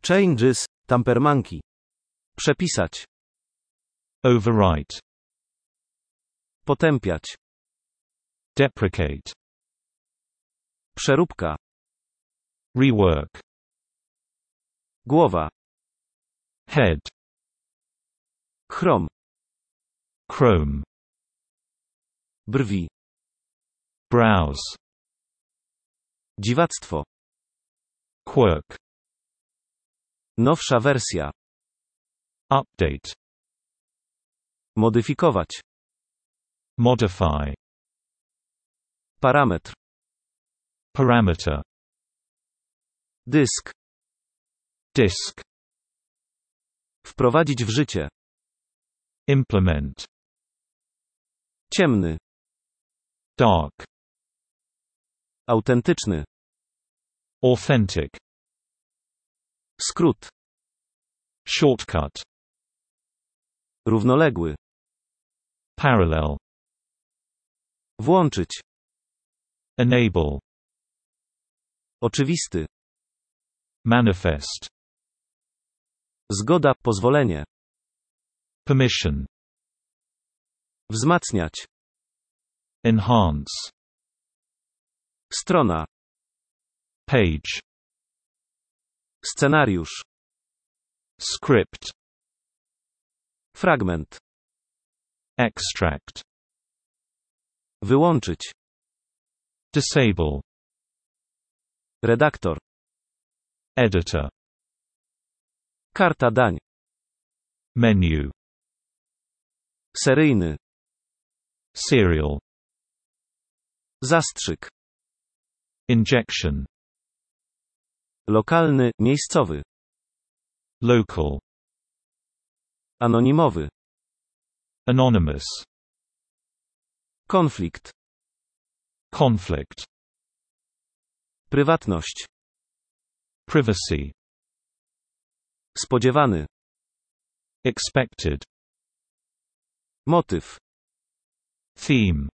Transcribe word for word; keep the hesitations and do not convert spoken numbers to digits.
Changes, tampermanki. Przepisać. Overwrite. Potępiać. Deprecate. Przeróbka. Rework. Głowa. Head. Chrom. Chrome. Brwi. Brows. Dziwactwo. Quirk. Nowsza wersja. Update. Modyfikować. Modify. Parametr. Parameter. Dysk. Disk. Wprowadzić w życie. Implement. Ciemny. Dark. Autentyczny. Authentic. Skrót. Shortcut. Równoległy. Parallel. Włączyć. Enable. Oczywisty. Manifest. Zgoda, pozwolenie. Permission. Wzmacniać. Enhance. Strona. Page. Scenariusz. Script. Fragment. Extract. Wyłączyć. Disable. Redaktor. Editor. Karta dań. Menu. Seryjny. Serial. Zastrzyk. Injection. Lokalny, miejscowy. Local. Anonimowy. Anonymous. Konflikt. Conflict. Prywatność. Privacy. Spodziewany. Expected. Motyw. Theme.